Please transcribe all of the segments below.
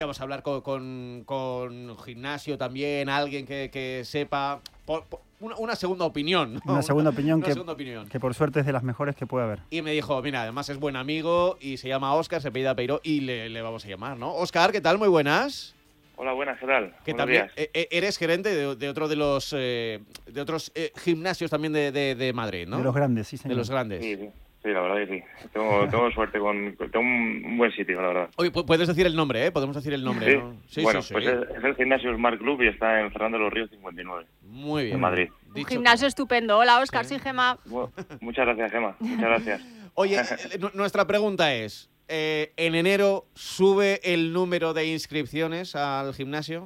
Vamos a hablar con gimnasio también, alguien que sepa, una segunda opinión, ¿no? Una segunda opinión, una segunda opinión que por suerte es de las mejores que puede haber. Y me dijo, mira, además es buen amigo y se llama Óscar, se apellida Peiró y le vamos a llamar, ¿no? Óscar, ¿qué tal? Muy buenas. Hola, buenas, ¿qué tal? Que Buenos también días. eres gerente de otro de los otros gimnasios también de Madrid, ¿no? De los grandes, sí, señor. De los grandes. Sí, la verdad que sí. Tengo suerte tengo un buen sitio, la verdad. Oye, puedes decir el nombre, ¿eh? Podemos decir el nombre, ¿Sí? ¿no? Sí, bueno, sí. pues es el gimnasio Smart Club y está en Fernando de los Ríos 59. Muy bien. En Madrid. Un gimnasio estupendo. Hola, Óscar, Sí. soy Gemma. Bueno, muchas gracias, Gemma. Muchas gracias. Oye, nuestra pregunta es, ¿en enero sube el número de inscripciones al gimnasio?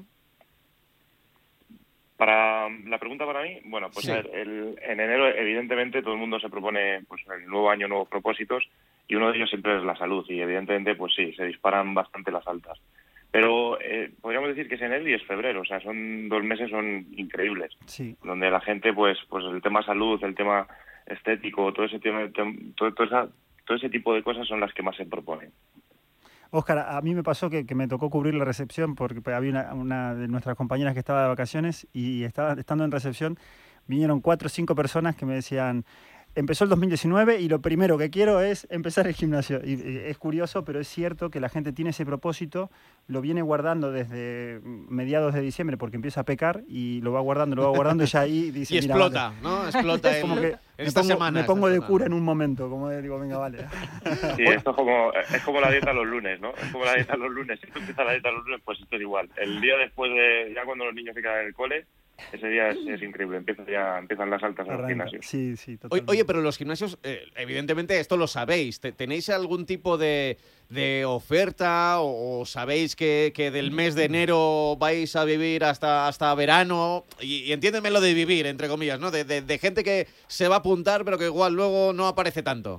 Para la pregunta para mí, bueno, pues Sí. a ver, en enero evidentemente todo el mundo se propone pues el nuevo año, nuevos propósitos y uno de ellos siempre es la salud y evidentemente pues sí, se disparan bastante las altas. Pero podríamos decir que es enero y es febrero, o sea, son 2 meses son increíbles, Sí. donde la gente pues el tema salud, el tema estético, todo ese tema, todo ese tipo de cosas son las que más se proponen. Óscar, a mí me pasó que me tocó cubrir la recepción porque había una de nuestras compañeras que estaba de vacaciones y estando en recepción vinieron 4 o 5 personas que me decían, empezó el 2019 y lo primero que quiero es empezar el gimnasio. Y es curioso, pero es cierto que la gente tiene ese propósito, lo viene guardando desde mediados de diciembre porque empieza a pecar y lo va guardando y ya ahí dice... Y mira, explota, vale. ¿no? Explota Es como que me pongo de cura en un momento, como digo, venga, vale. Sí, esto es como la dieta los lunes, ¿no? Es como la dieta los lunes. Si tú empiezas la dieta los lunes, pues esto es igual. El día después ya cuando los niños se quedan en el cole, ese día es increíble. Empiezan las altas en los gimnasios. Sí, totalmente. Oye, pero los gimnasios, evidentemente esto lo sabéis. ¿Tenéis algún tipo de oferta o sabéis que del mes de enero vais a vivir hasta verano? Y entiéndeme lo de vivir, entre comillas, ¿no? De gente que se va a apuntar pero que igual luego no aparece tanto.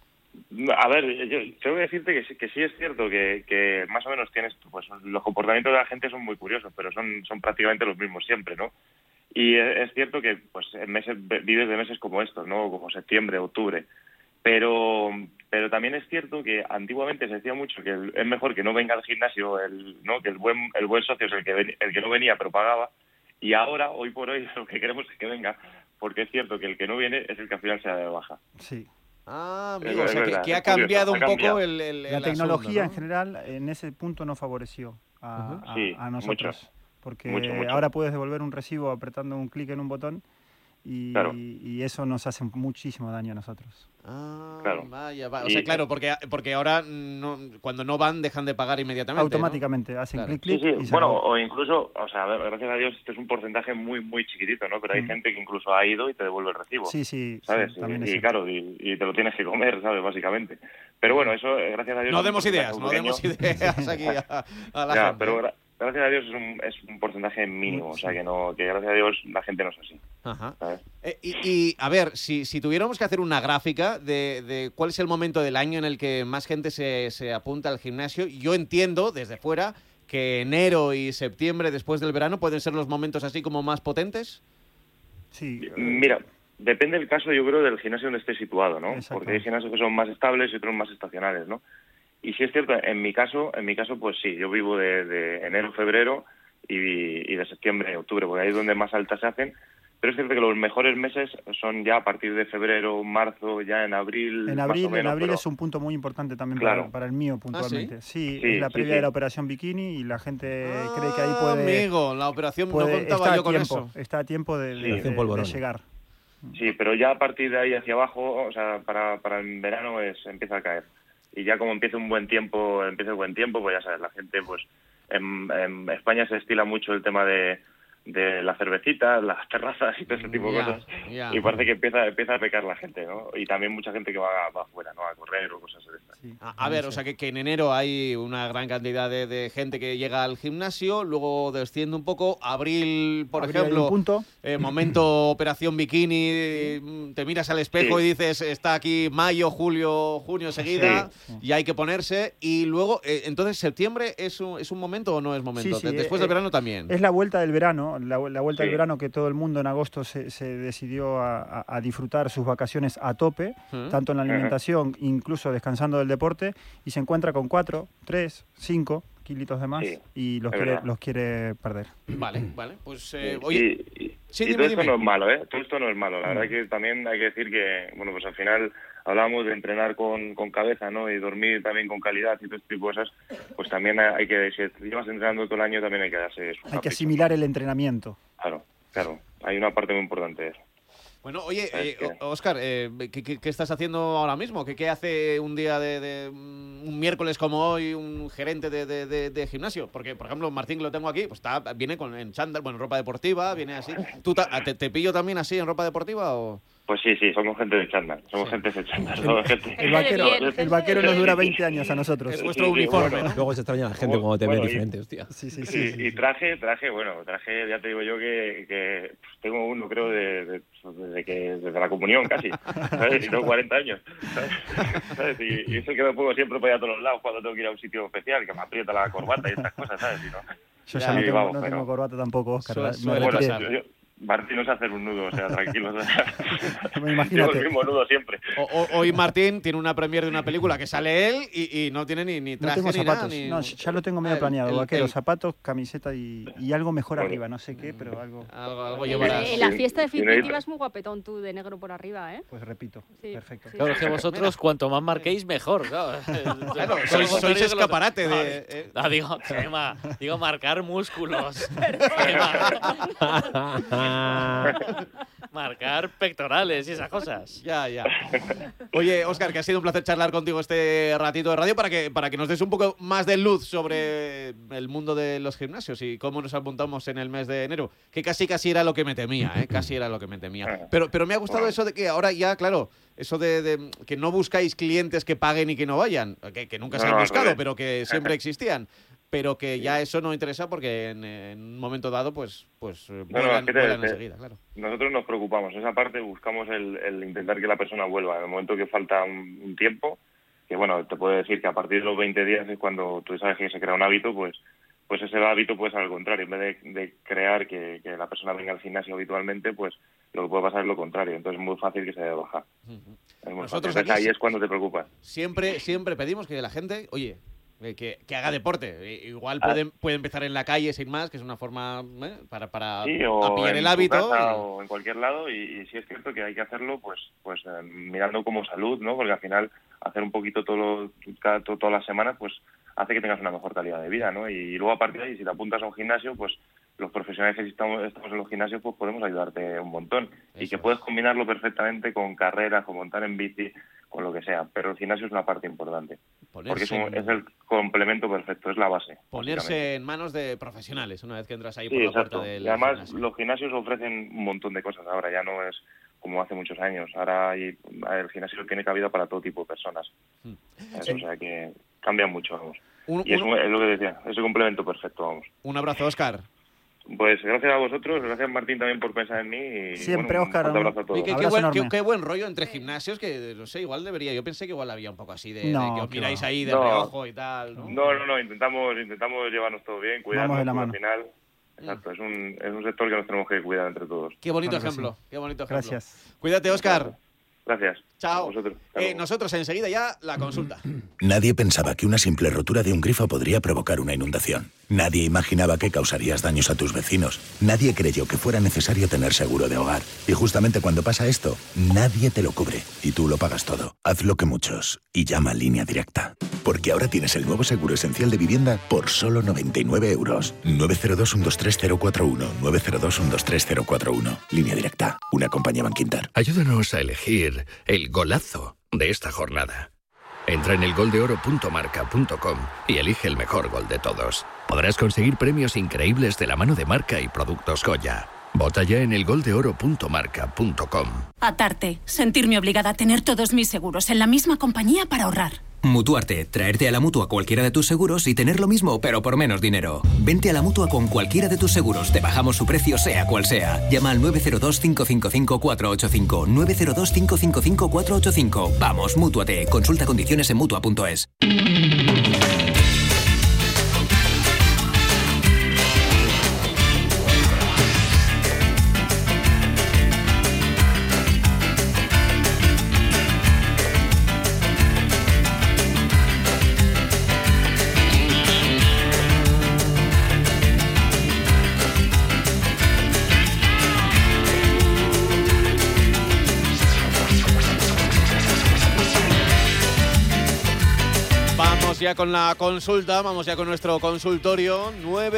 A ver, yo tengo que decirte que sí es cierto que más o menos tienes, pues los comportamientos de la gente son muy curiosos, pero son prácticamente los mismos siempre, ¿no? Y es cierto que pues vives de meses como estos, ¿no? Como septiembre, octubre. Pero también es cierto que antiguamente se decía mucho que es mejor que no venga al gimnasio, ¿no? Que el buen socio es el que no venía pero pagaba. Y ahora, hoy por hoy, lo que queremos es que venga, porque es cierto que el que no viene es el que al final se da de baja. Sí. Ah, amigo, Es o sea, verdad, que ha es curioso, cambiado ha un poco cambiado. La asunto, tecnología ¿no? en general en ese punto no favoreció Sí, a nosotros. mucho. Porque Mucho. ahora puedes devolver un recibo apretando un clic en un botón Claro. y eso nos hace muchísimo daño a nosotros. Ah, Claro. vaya. O sea, claro, porque ahora cuando no van dejan de pagar inmediatamente, Automáticamente hacen Claro. clic, Sí, y se bueno, acabó. o incluso, o sea, a ver, gracias a Dios, este es un porcentaje muy, muy chiquitito, ¿no? Pero hay gente que incluso ha ido y te devuelve el recibo. Sí, ¿Sabes? también es Y cierto. claro, y te lo tienes que comer, ¿sabes? Básicamente. Pero bueno, eso, gracias a Dios... No es un demos ideas, porcentaje ideas aquí a la Ya, gente. pero gracias a Dios es un porcentaje mínimo, o sea, que gracias a Dios la gente no es así. Ajá. ¿Sabes? Y a ver, si tuviéramos que hacer una gráfica de cuál es el momento del año en el que más gente se apunta al gimnasio, yo entiendo desde fuera que enero y septiembre después del verano pueden ser los momentos así como más potentes. Sí, Mira, depende del caso, yo creo, del gimnasio donde esté situado, ¿no? Exacto. Porque hay gimnasios que son más estables y otros más estacionales, ¿no? Y sí es cierto, en mi caso, pues sí, yo vivo de enero, febrero y de septiembre, octubre, porque ahí es donde más altas se hacen. Pero es cierto que los mejores meses son ya a partir de febrero, marzo, ya en abril. En abril, más o menos, en abril pero- es un punto muy importante también Claro. para el mío puntualmente. ¿sí? Sí, es la Sí, previa sí. de la operación bikini y la gente cree que ahí puede... Amigo, la operación no está contaba a yo con tiempo, eso. está a tiempo de Sí. de llegar. Sí, pero ya a partir de ahí hacia abajo, o sea, para el verano empieza a caer. Y ya como empieza el buen tiempo, pues ya sabes, la gente, pues en España se estila mucho el tema de las cervecitas, las terrazas y todo ese tipo de Ya, cosas. ya. Y parece que empieza a pecar la gente, ¿no? Y también mucha gente que va afuera, ¿no? A correr o cosas de estas. Sí, A ver, o sea que en enero hay una gran cantidad de gente que llega al gimnasio, luego desciende un poco, abril, por Abril hay ejemplo, un punto. momento operación bikini, te miras al espejo Sí. y dices, está aquí mayo, julio, junio seguida, Sí. y hay que ponerse, y luego, entonces, ¿septiembre es un momento o no es momento? Sí, sí, Después del verano también. Es la vuelta del verano, la vuelta del Sí. verano que todo el mundo en agosto se decidió a disfrutar sus vacaciones a tope, Ujú. tanto en la alimentación, incluso descansando del deporte, y se encuentra con 4, 3, 5, kilitos de más Sí, y los es verdad. quiere perder. Vale, pues Sí, oye, sí, y dime, todo esto dime. no es malo, ¿eh? Todo esto no es malo. La verdad que también hay que decir que, bueno, pues al final hablamos de entrenar con cabeza, ¿no? Y dormir también con calidad y todo este tipo de cosas. Pues también hay que, si llevas entrenando todo el año, también hay que darse sus Hay que caprichos. asimilar el entrenamiento. Claro. Hay una parte muy importante de eso. Bueno, oye, Es que- Óscar, ¿qué estás haciendo ahora mismo? ¿Qué hace un día de un miércoles como hoy un gerente de gimnasio? Porque, por ejemplo, Martín, que lo tengo aquí, pues viene en chándal, bueno, ropa deportiva, viene así. ¿Tú te pillo también así en ropa deportiva o...? Pues sí, somos gente de chándal. Somos gente de chándal. Somos gente... El vaquero, Bien. el vaquero nos dura 20 años a nosotros. Es vuestro Sí, uniforme, bueno. ¿no? Luego se extraña la gente cuando te ve Bueno, diferente, hostia. Sí. Y traje, ya te digo yo que tengo uno, creo, desde la comunión casi, ¿sabes? Y tengo 40 años, ¿sabes? Y es el que me pongo siempre para ir a todos los lados cuando tengo que ir a un sitio especial, que me aprieta la corbata y estas cosas, ¿sabes? Y no, Yo Ya, ya no sí, tengo, vamos, no pero- tengo corbata tampoco, Óscar. Suele Me retiré. pasar. Martín no sé hacer un nudo, o sea, tranquilo. O sea, llevo Imagínate. el mismo nudo siempre. Hoy Martín tiene una premiere de una película que sale él y no tiene ni No traje tengo ni nada. zapatos. Ni... No, ya lo tengo medio Ah, planeado. el- Vaquero, el- zapatos, camiseta y algo mejor Bueno. arriba. No sé qué, pero algo. Algo llevarás. En la fiesta Sí, definitiva es muy guapetón tú de negro por arriba, ¿eh? Pues repito. Sí. Perfecto. Sí. Claro, es que vosotros cuanto más marquéis, mejor. Claro, Claro, sois escaparate de... Digo marcar músculos. Marcar pectorales y esas cosas. Ya. Oye, Óscar, que ha sido un placer charlar contigo este ratito de radio para que nos des un poco más de luz sobre el mundo de los gimnasios y cómo nos apuntamos en el mes de enero, que casi era lo que me temía, casi era lo que me temía. Pero me ha gustado eso de que ahora ya, claro, eso de que no buscáis clientes que paguen y que no vayan, que nunca se han No, al buscado, revés. pero que siempre existían. Pero que ya eso no interesa porque en un momento dado, pues vuelan enseguida, claro. Nosotros nos preocupamos. Esa parte buscamos el intentar que la persona vuelva. En el momento que falta un tiempo, que bueno, te puedo decir que a partir de los 20 días es cuando tú sabes que se crea un hábito, pues ese hábito puede ser al contrario. En vez de crear que la persona venga al gimnasio habitualmente, pues lo que puede pasar es lo contrario. Entonces es muy fácil que se dé de baja. Es muy Nosotros fácil. Entonces, aquí ahí es cuando te preocupas. Siempre pedimos que la gente, oye, que haga deporte. Igual Ah. puede empezar en la calle sin más, que es una forma para Sí, o pillar en el tu hábito. casa o en cualquier lado, y sí es cierto que hay que hacerlo pues mirando como salud, ¿no? Porque al final hacer un poquito todas las semanas pues hace que tengas una mejor calidad de vida, ¿no? Y luego a partir de ahí, si te apuntas a un gimnasio, pues los profesionales que estamos en los gimnasios pues podemos ayudarte un montón. Y Eso que es. puedes combinarlo perfectamente con carreras, con montar en bici, con lo que sea. Pero el gimnasio es una parte importante. Porque es el complemento perfecto, es la base. básicamente. Ponerse en manos de profesionales una vez que entras ahí Sí, por la exacto. puerta del Y además gimnasio. los gimnasios ofrecen un montón de cosas ahora, ya no es como hace muchos años. Ahora el gimnasio tiene cabida para todo tipo de personas. O sea que cambia mucho, vamos. Y es lo que decía, es el complemento perfecto, vamos. Un abrazo, Óscar. Pues gracias a vosotros, gracias Martín también por pensar en mí. Y, Siempre, bueno, Óscar, un fuerte abrazo a todos. Y Abrazo enorme. qué buen rollo entre gimnasios, que no sé, igual debería. Yo pensé que igual había un poco así de No, que os qué miráis va. ahí de No. reojo y tal, ¿no? No, intentamos llevarnos todo bien, cuidarnos, Vamos de la porque mano. al final, exacto, es un sector que nos tenemos que cuidar entre todos. Qué bonito Claro que ejemplo, qué bonito ejemplo. Gracias. Cuídate, Óscar. Gracias. Chao. A vosotros. Hasta luego. Nosotros enseguida ya la consulta. Nadie pensaba que una simple rotura de un grifo podría provocar una inundación. Nadie imaginaba que causarías daños a tus vecinos. Nadie creyó que fuera necesario tener seguro de hogar. Y justamente cuando pasa esto, nadie te lo cubre. Y tú lo pagas todo. Haz lo que muchos. Y llama a Línea Directa. Porque ahora tienes el nuevo seguro esencial de vivienda por solo 99 euros. 902-123-041. 902-123-041. Línea Directa. Una compañía Bankinter. Ayúdanos a elegir el golazo de esta jornada. Entra en elgoldeoro.marca.com y elige el mejor gol de todos. Podrás conseguir premios increíbles de la mano de Marca y Productos Goya. Vota ya en elgoldeoro.marca.com. Atarte. Sentirme obligada a tener todos mis seguros en la misma compañía para ahorrar. Mutuarte. Traerte a la Mutua cualquiera de tus seguros y tener lo mismo, pero por menos dinero. Vente a la Mutua con cualquiera de tus seguros. Te bajamos su precio, sea cual sea. Llama al 902-555-485. 902-555-485. Vamos, Mútuate. Consulta condiciones en Mutua.es. ya con la consulta, vamos ya con nuestro consultorio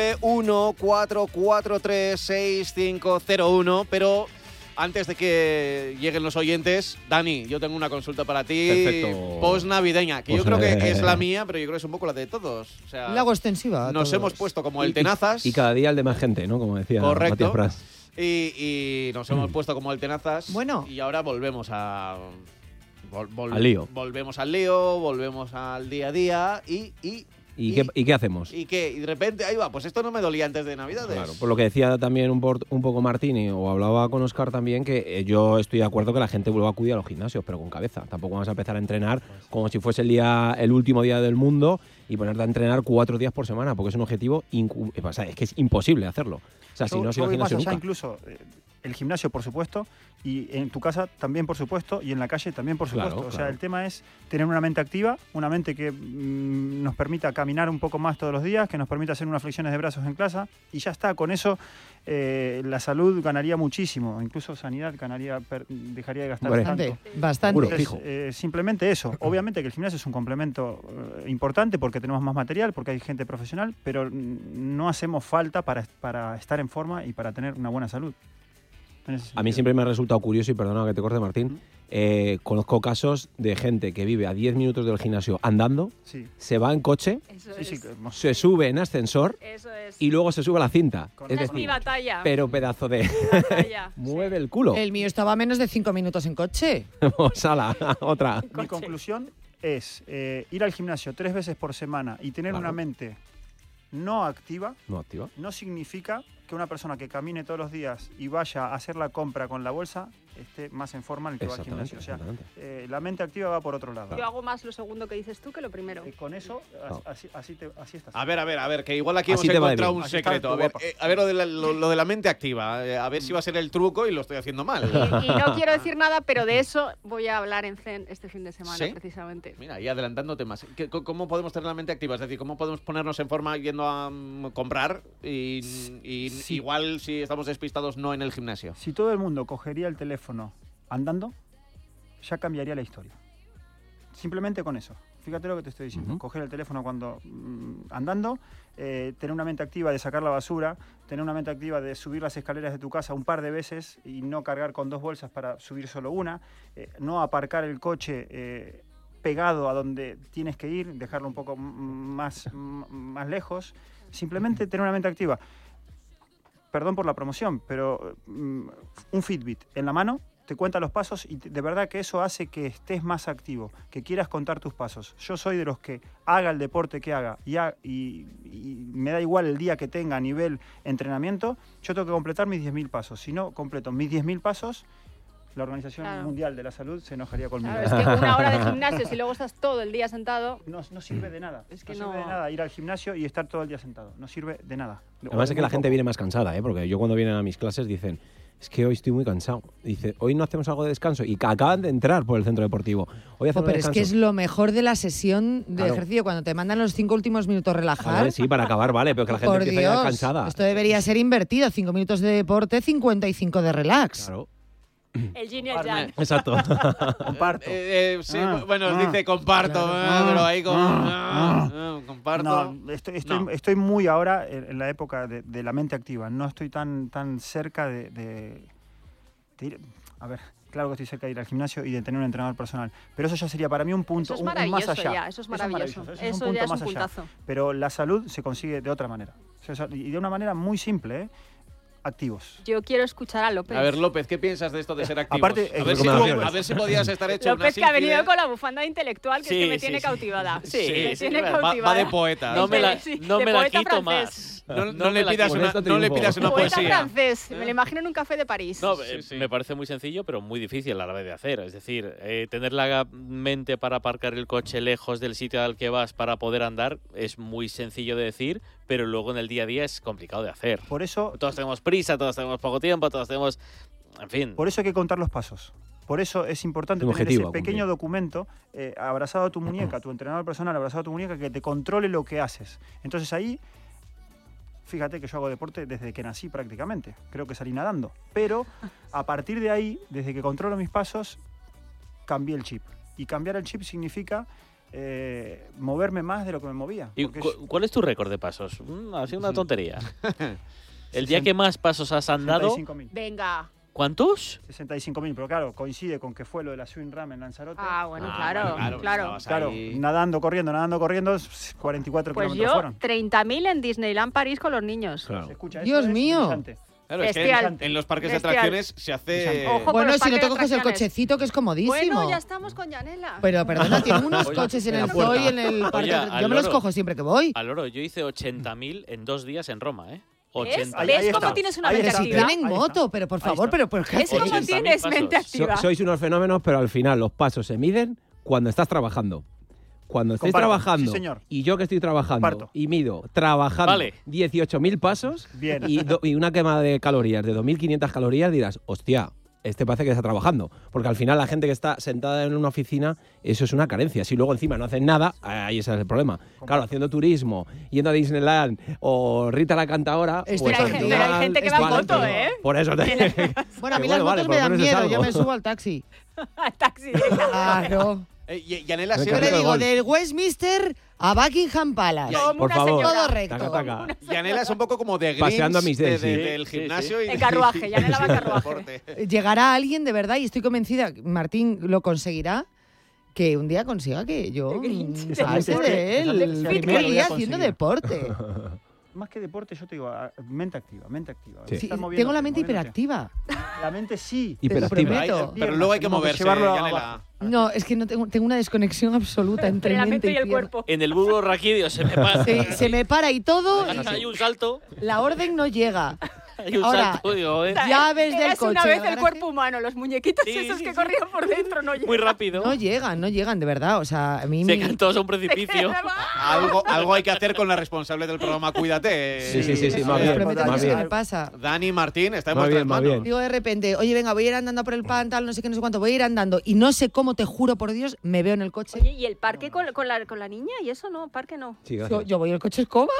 914436501, pero antes de que lleguen los oyentes, Dani, yo tengo una consulta para ti. Perfecto. Post-navideña, que yo creo que es la mía, pero yo creo que es un poco la de todos. O sea, La hago extensiva. nos hemos puesto como el tenazas. Y cada día el de más gente, ¿no? Como decía Correcto. Matías Prats. Y nos hemos puesto como el tenazas. Bueno. Y ahora volvemos a... Al lío. Volvemos al lío, volvemos al día a día ¿Y qué hacemos? y que y de repente, ahí va, pues esto no me dolía antes de Navidades. Claro, por lo que decía también un poco Martín, o hablaba con Óscar también, que yo estoy de acuerdo que la gente vuelva a acudir a los gimnasios, pero con cabeza. Tampoco vamos a empezar a entrenar como si fuese el último día del mundo y ponerte a entrenar 4 días por semana, porque es un objetivo es que es imposible hacerlo. O sea, si no, yo voy más gimnasio allá nunca. incluso. El gimnasio, por supuesto, y en tu casa también, por supuesto, y en la calle también, por supuesto. Claro, o sea, claro. el tema es tener una mente activa, una mente que nos permita caminar un poco más todos los días, que nos permita hacer unas flexiones de brazos en casa, y ya está. Con eso la salud ganaría muchísimo, incluso sanidad dejaría de gastar Bastante. Entonces, fijo. simplemente eso. Obviamente que el gimnasio es un complemento importante porque tenemos más material, porque hay gente profesional, pero no hacemos falta para estar en forma y para tener una buena salud. A mí siempre me ha resultado curioso, y perdona que te corte, Martín, conozco casos de gente que vive a 10 minutos del gimnasio andando, Sí. se va en coche, Eso Sí, es. sí, se sube en ascensor Eso es. y luego se sube a la cinta. Esa es mi batalla. pero pedazo de... Batalla. mueve el culo. El mío estaba a menos de 5 minutos en coche. Sala, otra. Mi conclusión es ir al gimnasio 3 veces por semana y tener Claro. una mente no activa No activa. no significa que una persona que camine todos los días y vaya a hacer la compra con la bolsa esté más en forma en el que va al Exactamente, gimnasio. O sea, exactamente. la mente activa va por otro lado. Yo hago más lo segundo que dices tú que lo primero. Con eso, No. así estás. A ver, que igual aquí Así hemos te va de encontrado bien. un Así está secreto. tu guapa. A ver lo de la mente activa. A ver si va a ser el truco y lo estoy haciendo mal. Y no quiero decir nada, pero de eso voy a hablar en Zen este fin de semana, ¿Sí? precisamente. Mira, y adelantando temas. ¿Cómo podemos tener la mente activa? Es decir, ¿cómo podemos ponernos en forma yendo a comprar y Sí. igual si estamos despistados no en el gimnasio? Si todo el mundo cogería el teléfono andando, ya cambiaría la historia. Simplemente con eso. Fíjate lo que te estoy diciendo. Ujú. Coger el teléfono cuando andando, tener una mente activa de sacar la basura, tener una mente activa de subir las escaleras de tu casa un par de veces y no cargar con 2 bolsas para subir solo una, no aparcar el coche pegado a donde tienes que ir, dejarlo un poco más lejos. Simplemente tener una mente activa. Perdón por la promoción, pero un Fitbit en la mano te cuenta los pasos y de verdad que eso hace que estés más activo, que quieras contar tus pasos. Yo soy de los que haga el deporte que haga y me da igual el día que tenga a nivel entrenamiento, yo tengo que completar mis 10.000 pasos. Si no completo mis 10.000 pasos, la Organización Claro. Mundial de la Salud se enojaría conmigo. Claro, es que una hora de gimnasio, si luego estás todo el día sentado, No sirve de nada. Es que no sirve no- de nada ir al gimnasio y estar todo el día sentado. No sirve de nada. Además es que la Muy gente poco. viene más cansada, porque yo cuando vienen a mis clases dicen, es que hoy estoy muy cansado. Dice, hoy no hacemos algo de descanso. Y acaban de entrar por el centro deportivo. Hoy hacemos Pero es que es descanso. lo mejor de la sesión de Claro. ejercicio, cuando te mandan los 5 últimos minutos relajar. Vale, sí, para acabar, vale, pero que la gente Por empieza ya Dios, cansada. esto debería ser invertido. 5 minutos de deporte, 55 de relax. Claro, el yin y el yang. exacto. Comparto. Sí, Ah, bueno, ah, dice comparto, claro. pero ahí con... Ah, comparto. No, No. estoy muy ahora en la época de la mente activa. No estoy tan cerca de ir. A ver, claro que estoy cerca de ir al gimnasio y de tener un entrenador personal. Pero eso ya sería para mí un punto, Eso es un más maravilloso allá. ya, eso es maravilloso. Eso es Eso un ya punto es más un allá. puntazo. Pero la salud se consigue de otra manera. O sea, y de una manera muy simple, activos. Yo quiero escuchar a López. A ver, López, ¿qué piensas de esto de ser activos? Aparte, a ver si recomendaciones. a ver si podías estar hecho López, que una ha venido sílfide. con la bufanda intelectual, que Sí, es que me sí, tiene sí. cautivada. Sí, me sí, tiene va- cautivada. Va de poeta. No me la, Sí, no de me la poeta quito francés. más. No le pidas Con una, esto no le triunfo. pidas una Poeta poesía. francés, me lo imagino en un café de París. No, Sí, sí. me parece muy sencillo, pero muy difícil a la vez de hacer. Es decir, tener la mente para aparcar el coche lejos del sitio al que vas para poder andar es muy sencillo de decir, pero luego en el día a día es complicado de hacer. Por eso, Todos tenemos prisa, todos tenemos poco tiempo, todos tenemos... En fin. por eso hay que contar los pasos. Por eso es importante Un tener objetivo ese a pequeño cumplir. documento abrazado a tu muñeca, tu entrenador personal abrazado a tu muñeca, que te controle lo que haces. Entonces ahí, fíjate que yo hago deporte desde que nací prácticamente. Creo que salí nadando. Pero a partir de ahí, desde que controlo mis pasos, cambié el chip. Y cambiar el chip significa moverme más de lo que me movía. ¿Y cuál es tu récord de pasos? Ha sido una tontería. El día que más pasos has andado... 65.000. Venga. ¿Cuántos? 65.000, pero claro, coincide con que fue lo de la Swing Ram en Lanzarote. Ah, bueno, claro. Claro, nadando, corriendo, 44 pues kilómetros fueron. Pues yo, 30.000 en Disneyland París con los niños. Claro. Escucha, Dios mío. Claro, es que en los parques de atracciones se hace... Ojo, bueno, los si no te parques de coges el atracciones. cochecito, que es comodísimo. Bueno, ya estamos con Yanela. Pero perdona, tienen unos Oye, coches en en el la zoo puerta. y en el parque. Oye, Yo me los Loro. cojo siempre que voy. Al oro, yo hice 80.000 en 2 días en Roma, ¿eh? ¿Ves? 80.000. ¿Ves cómo tienes una mente Pero si activa? tienen moto, pero por favor, pero ¿qué ¿Ves cómo hacéis? tienes 80.000 mente pasos. activa? Sois unos fenómenos, pero al final los pasos se miden cuando estás trabajando. Cuando estés Comparto, trabajando sí, señor. y yo que estoy trabajando Comparto. y mido trabajando Vale. 18.000 pasos Bien. y una quema de calorías de 2.500 calorías, dirás, hostia, este parece que está trabajando. Porque al final la gente que está sentada en una oficina, eso es una carencia. Si luego encima no hacen nada, ahí ese es el problema. Claro, haciendo turismo, yendo a Disneyland o Rita la Cantadora... Estoy Pero con- hay gente que va en vale, moto, pero- ¿eh? Por eso te... Bueno, a mí Que las motos por me lo dan menos es miedo, algo. yo me subo al taxi. Taxi. Claro. Yanela, Me Yo Carrito le de digo, golf. del Westminster a Buckingham Palace. Como Por una favor. señora. Todo recto. Taca, taca. Yanela es un poco como de Paseando a mis Grinch Days, sí. del Sí, gimnasio. sí. Y En carruaje, Yanela va en carruaje. deporte. Llegará alguien de verdad, y estoy convencida, Martín lo conseguirá, que un día consiga que yo De Grinch. salte de él Exactamente. el Sí, primer lo voy a día conseguir. haciendo deporte. Más que deporte, yo te digo, mente activa, mente activa. Sí. Sí, Estar moviéndote, tengo la mente moviéndote. hiperactiva. La mente sí. Hiperactiva. prometo. Pero luego hay que Tenemos que moverse, llevarlo Yanela. abajo. No, es que no tengo una desconexión absoluta entre Entre la mente y el pierna. cuerpo. En el bulbo raquídeo se me pasa. Se me para y todo, Hay un salto. la orden no llega. Hay un Ahora, salto. Digo, joder, Llaves del Eras coche. una vez la el verdad cuerpo humano, los muñequitos Sí, esos sí, que sí. corrían por dentro no llegan. muy rápido. No llegan, de verdad. O sea, a mí Se caen todos a un precipicio. Algo hay que hacer con la responsable del programa Cuídate. Sí, más os bien, prometo que más se bien. me pasa. Dani Martín, está en Más vuestras bien, más manos. bien. Digo de repente, oye, venga, voy a ir andando por el pantal, no sé qué, no sé cuánto, voy a ir andando y no sé cómo, te juro por Dios, me veo en el coche. Oye, ¿y el parque con la niña? ¿Y eso no? ¿Parque no? Sí, gracias. Yo voy al coche escoba,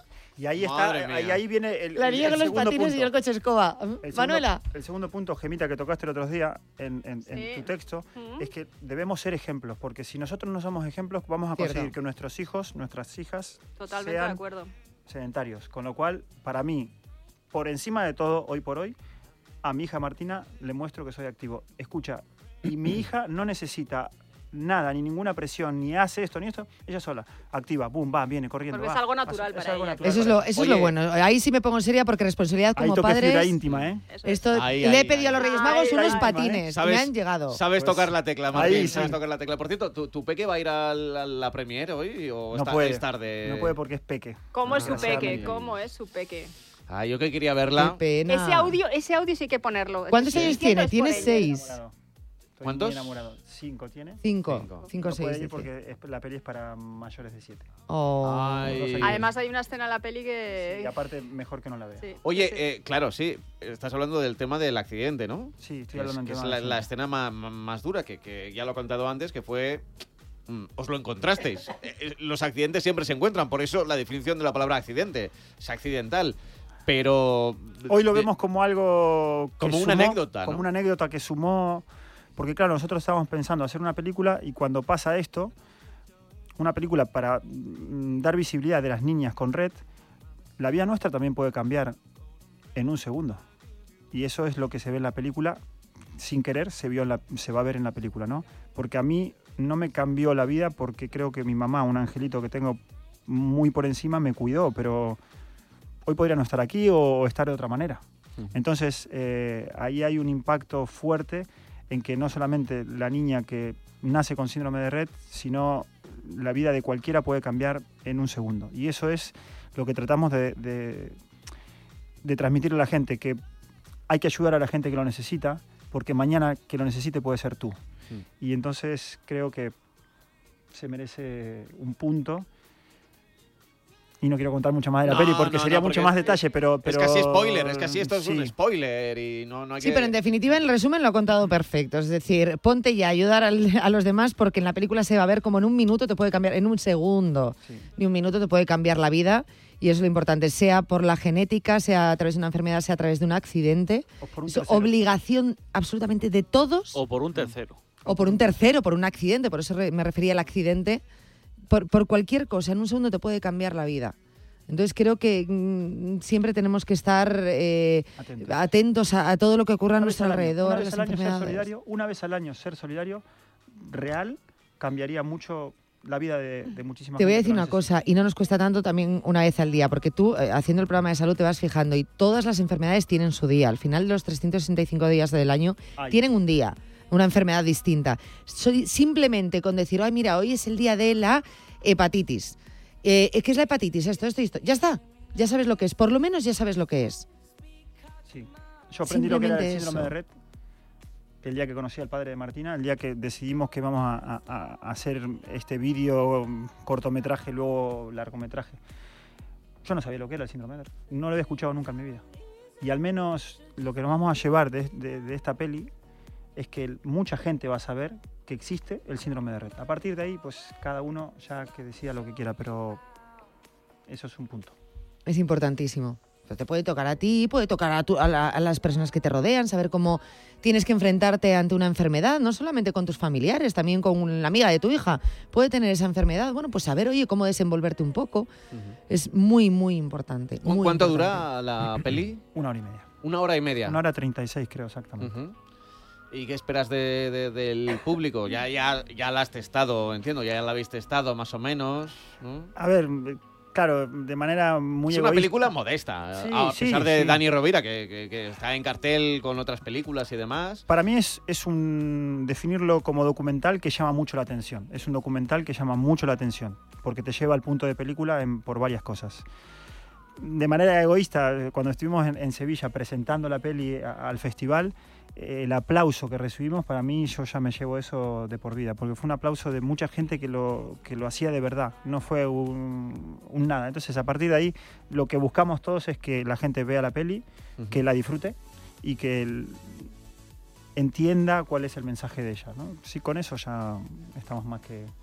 Y ahí Madre está, mía. ahí viene el la niña con los segundo patines punto. y yo el coche escoba. El segundo- Manuela. El segundo punto, Gemita, que tocaste el otro día en Sí. tu texto, Ujú. es que debemos ser ejemplos, porque si nosotros no somos ejemplos, vamos a Cierto. conseguir que nuestros hijos, nuestras hijas, Totalmente de sean acuerdo. sedentarios. Con lo cual, para mí, por encima de todo, hoy por hoy, a mi hija Martina le muestro que soy activo. Escucha, y mi hija no necesita nada, ni ninguna presión, ni hace esto, ni esto, ella sola, activa, boom, va, viene corriendo. Porque es va, algo natural es para algo ella. natural Eso es para lo, ella. eso es lo Oye. bueno. Ahí sí me pongo en seria porque responsabilidad Ahí como toque fibra padres. íntima, ¿eh? Eso es. Esto, Ahí, le he ahí, pedido a los ahí. Reyes Magos Ahí, unos ahí, patines y me han llegado. Sabes Pues, tocar la tecla, Martín. ahí Sabes sí. tocar la tecla. Por cierto, ¿tu peque va a ir a la premier hoy o No está, puede, es tarde? no puede porque es peque. ¿Cómo es su peque? Desgraciadamente. ¿Cómo es su peque? Ah, yo que quería Qué verla. pena. Ese audio sí hay que ponerlo. ¿Cuántos Sí. años Siento tiene? es Tiene por ella. 6. Enamorado. Estoy ¿Cuántos? muy enamorado. 5 tiene. 5, Cinco. 5 No 6. puede ir porque la peli es para mayores de 7. Ay. Además hay una escena en la peli que... Y aparte, mejor que no la vea. Sí, Oye, sí. Claro, sí. Estás hablando del tema del accidente, ¿no? Sí, estoy Es, hablando en que es tema la, de la eso. escena más dura, que ya lo he contado antes, que fue... Os lo encontrasteis. Los accidentes siempre se encuentran, por eso la definición de la palabra accidente es accidental. Pero... Hoy lo vemos como algo que como una sumó, anécdota, ¿no? Como una anécdota que sumó. Porque, claro, nosotros estábamos pensando hacer una película y cuando pasa esto, una película para dar visibilidad de las niñas con red, la vida nuestra también puede cambiar en un segundo. Y eso es lo que se ve en la película. Sin querer, se va a ver en la película, ¿no? Porque a mí no me cambió la vida porque creo que mi mamá, un angelito que tengo muy por encima, me cuidó, pero hoy podría no estar aquí o estar de otra manera. Entonces, ahí hay un impacto fuerte en que no solamente la niña que nace con síndrome de Rett, sino la vida de cualquiera puede cambiar en un segundo. Y eso es lo que tratamos de transmitirle a la gente, que hay que ayudar a la gente que lo necesita, porque mañana que lo necesite puede ser tú. Y entonces creo que se merece un punto. Y no quiero contar mucho más de la peli porque sería mucho más detalle, pero... Es casi spoiler, es casi esto es un sí. spoiler y no hay Sí, que... pero en definitiva, en resumen, lo ha contado perfecto. Es decir, ponte ya a ayudar a los demás porque en la película se va a ver como en un minuto te puede cambiar, en un segundo, ni un minuto te puede cambiar la vida. Y eso es lo importante, sea por la genética, sea a través de una enfermedad, sea a través de un accidente. O por un Es tercero. obligación absolutamente de todos. O por un tercero. O por un tercero, por un accidente. Por eso me refería al accidente. por cualquier cosa, en un segundo te puede cambiar la vida. Entonces creo que siempre tenemos que estar atentos a todo lo que ocurra a nuestro alrededor. Una vez al año ser solidario real cambiaría mucho la vida de muchísimas personas. Te voy a decir una cosa, y no nos cuesta tanto también una vez al día, porque tú haciendo el programa de salud te vas fijando y todas las enfermedades tienen su día. Al final de los 365 días del año tienen un día, una enfermedad distinta. Simplemente con decir, ay mira, hoy es el día de la hepatitis. ¿Qué es la hepatitis? Esto. Ya está. Ya sabes lo que es. Por lo menos ya sabes lo que es. Sí. Yo aprendí lo que era el síndrome de Rett el día que conocí al padre de Martina, el día que decidimos que vamos a hacer este vídeo, cortometraje, luego largometraje. Yo no sabía lo que era el síndrome de Rett. No lo había escuchado nunca en mi vida. Y al menos lo que nos vamos a llevar de esta peli es que mucha gente va a saber que existe el síndrome de Rett. A partir de ahí, pues cada uno ya que decida lo que quiera, pero eso es un punto. Es importantísimo. Te puede tocar a ti, puede tocar a las personas que te rodean, saber cómo tienes que enfrentarte ante una enfermedad, no solamente con tus familiares, también con la amiga de tu hija. Puede tener esa enfermedad, bueno, pues saber, oye, cómo desenvolverte un poco. Es muy, muy importante. ¿Cuánto dura la peli? 1 hora y media. 1 hora y media. 1 hora 36, creo, exactamente. ¿Y qué esperas del público? Ya la has testado, entiendo, ya la habéis testado más o menos, ¿no? A ver, claro, de manera muy egoísta. Es una película modesta, a pesar de Dani Rovira, que está en cartel con otras películas y demás. Para mí es definirlo como documental que llama mucho la atención. Es un documental que llama mucho la atención, porque te lleva al punto de película por varias cosas. De manera egoísta, cuando estuvimos en Sevilla presentando la peli al festival, el aplauso que recibimos, para mí, yo ya me llevo eso de por vida, porque fue un aplauso de mucha gente que lo hacía de verdad, no fue un nada. Entonces, a partir de ahí, lo que buscamos todos es que la gente vea la peli, que la disfrute y que entienda cuál es el mensaje de ella, ¿no? Sí, con eso ya estamos más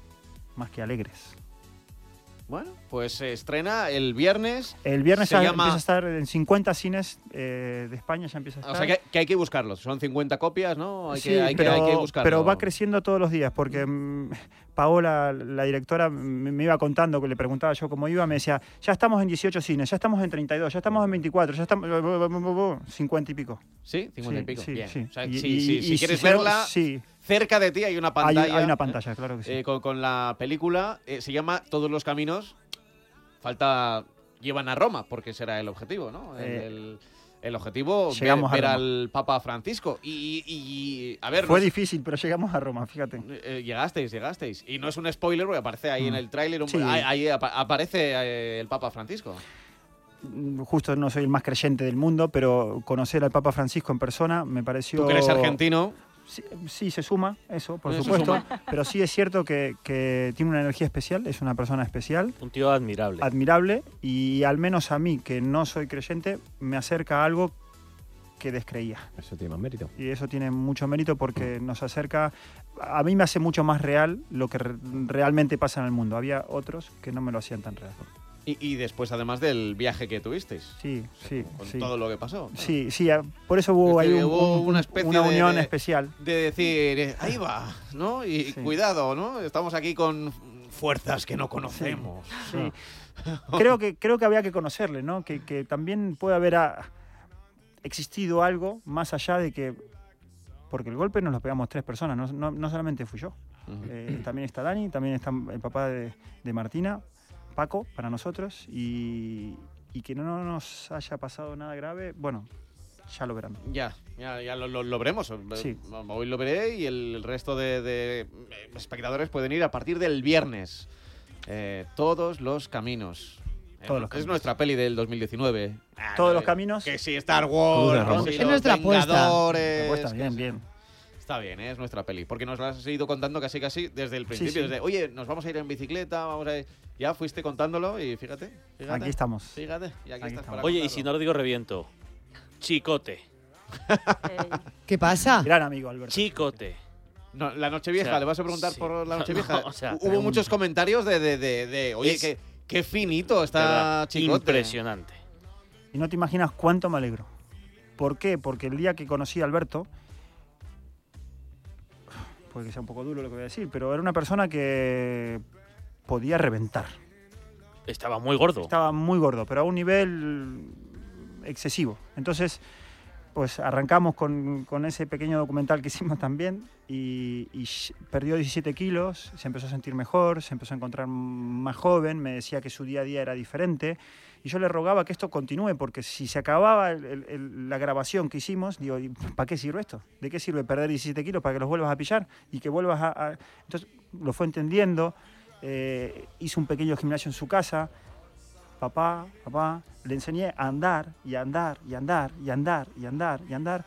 que alegres. Bueno, pues se estrena el viernes. El viernes empieza a estar en 50 cines de España, ya empieza a estar. O sea que hay que buscarlos, son 50 copias, ¿no? Hay que buscarlo. Pero va creciendo todos los días, porque Paola, la directora, me iba contando, que le preguntaba yo cómo iba, me decía, ya estamos en 18 cines, ya estamos en 32, ya estamos en 24, ya estamos 50 y pico. ¿Sí? 50 y pico, bien. Sí. O sea, si quieres verla, cerca de ti hay una pantalla. Hay una pantalla, claro que sí. Con la película, se llama Todos los caminos. Llevan a Roma, porque será el objetivo, ¿no? El objetivo, ver al Papa Francisco. Y a ver... Fue difícil, pero llegamos a Roma, fíjate. Llegasteis. Y no es un spoiler, porque aparece ahí en el tráiler, ahí aparece el Papa Francisco. Justo no soy el más creyente del mundo, pero conocer al Papa Francisco en persona me pareció... ¿Tú que eres argentino? Sí, se suma, eso, por supuesto. Pero sí es cierto que tiene una energía especial, es una persona especial. Un tío admirable. Admirable, y al menos a mí, que no soy creyente, me acerca a algo que descreía. Eso tiene más mérito. Y eso tiene mucho mérito porque nos acerca... A mí me hace mucho más real lo que realmente pasa en el mundo. Había otros que no me lo hacían tan real. Y después, además del viaje que tuvisteis. Sí. Con todo lo que pasó. ¿No? Sí, por eso hubo ahí una unión especial. De decir, ahí va, ¿no? Y cuidado, ¿no? Estamos aquí con fuerzas que no conocemos. Sí. Creo que había que conocerle, ¿no? Que también puede haber existido algo más allá de que... Porque el golpe nos lo pegamos 3 personas, no solamente fui yo. También está Dani, también está el papá de Martina, Paco, para nosotros, y que no nos haya pasado nada grave, bueno, ya lo verán. Ya lo veremos. Sí. Hoy lo veré y el resto de espectadores pueden ir a partir del viernes. Todos los caminos. Es nuestra peli del 2019. Todos los caminos. Que sí, Star Wars, es nuestra apuesta. Bien. Está bien, es nuestra peli, porque nos lo has ido contando casi desde el principio. Desde, oye, nos vamos a ir en bicicleta, ya fuiste contándolo y fíjate. Aquí estamos. Fíjate, y aquí estás para Oye, contarlo. y si no lo digo, reviento. Chicote. ¿Qué pasa? Gran amigo, Alberto. Chicote. No, la Nochevieja, O sea, ¿le vas a preguntar por la Nochevieja? No, Hubo muchos comentarios de oye, qué finito está Chicote. Impresionante. Y no te imaginas cuánto me alegro. ¿Por qué? Porque el día que conocí a Alberto, puede que sea un poco duro lo que voy a decir, pero era una persona que podía reventar. Estaba muy gordo. Estaba muy gordo, pero a un nivel excesivo. Entonces, pues arrancamos con ese pequeño documental que hicimos también y perdió 17 kilos, se empezó a sentir mejor, se empezó a encontrar más joven, me decía que su día a día era diferente y yo le rogaba que esto continúe porque si se acababa la grabación que hicimos, digo, ¿para qué sirve esto? ¿De qué sirve perder 17 kilos? ¿Para que los vuelvas a pillar? Y que vuelvas a... Entonces lo fue entendiendo, hizo un pequeño gimnasio en su casa. Papá, le enseñé a andar y andar y andar y andar y andar y andar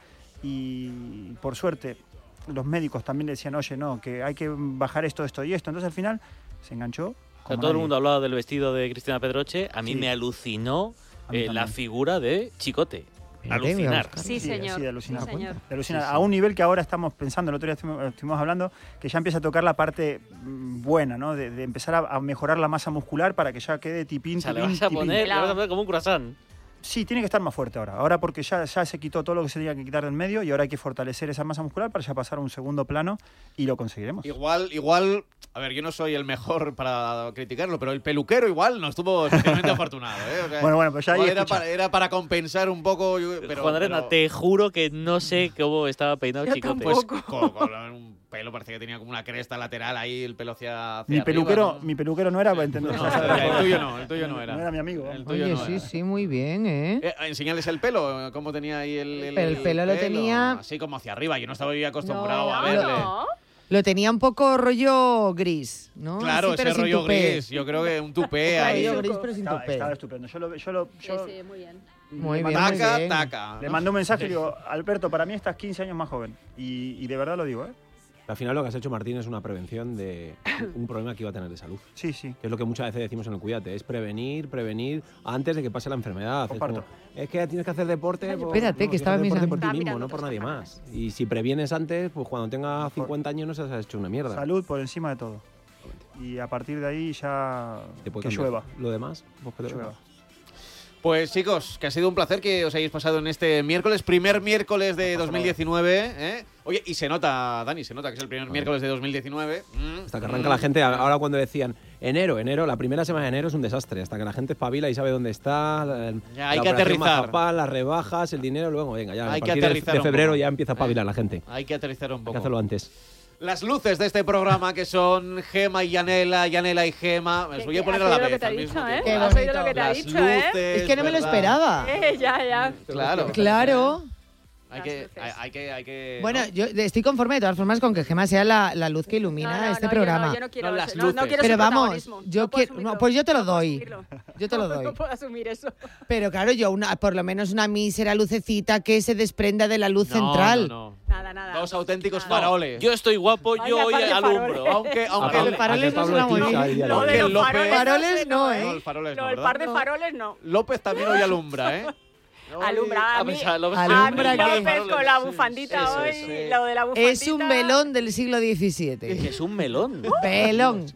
y por suerte los médicos también le decían, oye, no, que hay que bajar esto y esto. Entonces al final se enganchó. O sea, todo el mundo hablaba del vestido de Cristina Pedroche. A mí me alucinó la figura de Chicote. Alucinar. Sí, señor. Sí, de alucinar. Sí, señor. De alucinar. A un nivel que ahora estamos pensando, el otro día estuvimos hablando, que ya empieza a tocar la parte buena, ¿no? De empezar a mejorar la masa muscular para que ya quede tipín, O sea, tipín, le vas a tipín. poner como un croissant. Sí, tiene que estar más fuerte ahora. Ahora porque ya se quitó todo lo que se tenía que quitar del medio y ahora hay que fortalecer esa masa muscular para ya pasar a un segundo plano y lo conseguiremos. Igual, a ver, yo no soy el mejor para criticarlo, pero el peluquero igual no estuvo especialmente afortunado, ¿eh? O sea, bueno, pues ya ahí era para compensar un poco. Pero, Juan Arena, te juro que no sé cómo estaba peinado Chicote. Pues con un pelo, parecía que tenía como una cresta lateral ahí, el pelo hacia mi peluquero no era para entender. El tuyo no era. No era mi amigo. El tuyo Oye, no era. sí, muy bien, ¿eh? Enseñales el pelo, cómo tenía ahí el pelo lo tenía... Así como hacia arriba, yo no estaba acostumbrado a verle. Lo tenía un poco rollo gris, ¿no? Claro, sí, pero ese sin rollo tupé. gris, yo creo que un tupé ahí. Rollo gris, pero sin tupé. Estaba estupendo. Yo Sí, muy bien. Muy bien, taca. Le mandé un mensaje y digo, Alberto, para mí estás 15 años más joven. Y de verdad lo digo, ¿eh? Al final lo que has hecho, Martín, es una prevención de un problema que iba a tener de salud. Sí. Que es lo que muchas veces decimos en el Cuídate, es prevenir antes de que pase la enfermedad. Es que tienes que hacer deporte... Espérate, que estaba deporte por ti mirando. mismo, no por nadie más. Y si previenes antes, pues cuando tengas 50 años no se has hecho una mierda. Salud por encima de todo. Y a partir de ahí ya que llueva. Lo demás, pues que te llueva. Pues chicos, que ha sido un placer que os hayáis pasado en este primer miércoles de 2019, ¿eh? Oye, y se nota, Dani, que es el primer miércoles de 2019. Hasta que arranca la gente, ahora cuando decían enero, la primera semana de enero es un desastre, hasta que la gente espabila y sabe dónde está, ya, hay que aterrizar. Las rebajas, el dinero, luego venga, ya hay a partir de febrero ya empieza a espabilar la gente. Hay que aterrizar un poco. Hay que hacerlo antes. Las luces de este programa que son Gema y Yanela y Gema. Me os voy a poner a la vez. Has oído lo que te ha dicho, ¿eh? Qué Has oído lo que te ha Las dicho, luces, Es que no me lo esperaba. Ya. Claro. Hay que. Bueno, yo estoy conforme de todas formas con que Gema sea la luz que ilumina este programa. Yo no quiero las no quiero pero su vamos, protagonismo. yo quiero, pues yo te lo doy. Yo te lo doy. No puedo asumir eso. Pero claro, por lo menos una mísera lucecita que se desprenda de la luz central. No. Nada. Dos auténticos faroles. Yo estoy guapo, yo hoy alumbro. Aunque los faroles no suena muy bien. No, de los faroles no, ¿eh? No, el faroles el par de faroles no. López también hoy alumbra, ¿eh? Alumbra a mí Alumbra López con la bufandita hoy, lo de la bufandita. Es un velón del siglo XVII. Es un melón. Velón.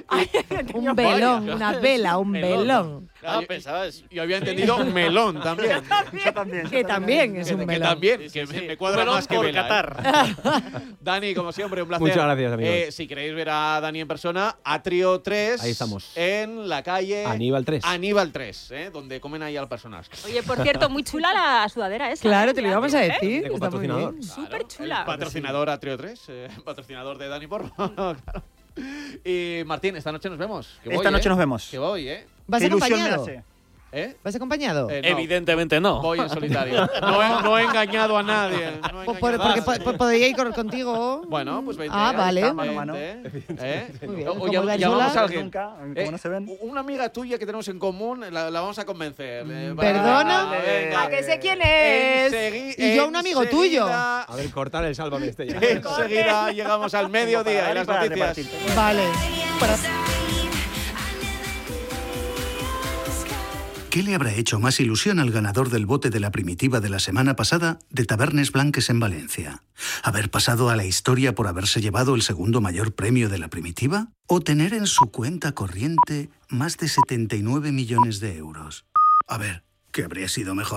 Un velón, una vela, un velón. Pensabas. Yo había entendido melón también. Yo también. Que también es un Que melón. también, que me cuadra más que por vela. Qatar. Dani, como siempre, un placer. Muchas gracias, amigos. Si queréis ver a Dani en persona, Atrio 3. Ahí estamos. En la calle Aníbal 3. Aníbal 3, donde comen ahí al personaje. Oye, por cierto, muy chula la sudadera esa. Claro, te lo íbamos a decir. Con Está muy patrocinador. bien. Súper chula. Patrocinador Atrio 3, patrocinador de Dani Porro. Claro. Y Martín, esta noche nos vemos. Esta noche nos vemos. Que voy, ¿eh? ¿Vas Qué ilusión me acompañado? hace. ¿Vas acompañado? No. Evidentemente no. Voy en solitario. No he engañado a nadie. Porque podría ir contigo. Bueno, pues vente. Vale. Mano a mano. Muy bien. O ¿Cómo vais llamamos solas? a alguien. Nunca, como no se ven. Una amiga tuya que tenemos en común, la vamos a convencer. ¿Perdona? ¿A que sé quién es? Y yo un amigo tuyo. A ver, cortar el Sálvame este ya. Enseguida llegamos al mediodía y las noticias. Vale. ¿Qué le habrá hecho más ilusión al ganador del bote de la primitiva de la semana pasada de Tabernes Blanques en Valencia? ¿Haber pasado a la historia por haberse llevado el segundo mayor premio de la primitiva? ¿O tener en su cuenta corriente más de 79 millones de euros? A ver, ¿qué habría sido mejor?